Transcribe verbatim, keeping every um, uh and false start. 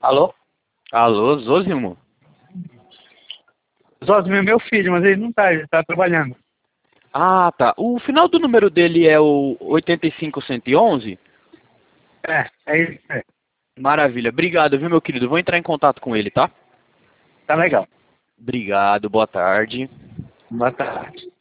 Alô? Alô, Zósimo? Zósimo é meu filho, mas ele não tá, ele tá trabalhando. Ah, tá. O final do número dele é o oitenta e cinco, cento e onze? É, é isso. É. Maravilha. Obrigado, viu, meu querido? Vou entrar em contato com ele, tá? Tá legal. Obrigado, boa tarde. Boa tarde.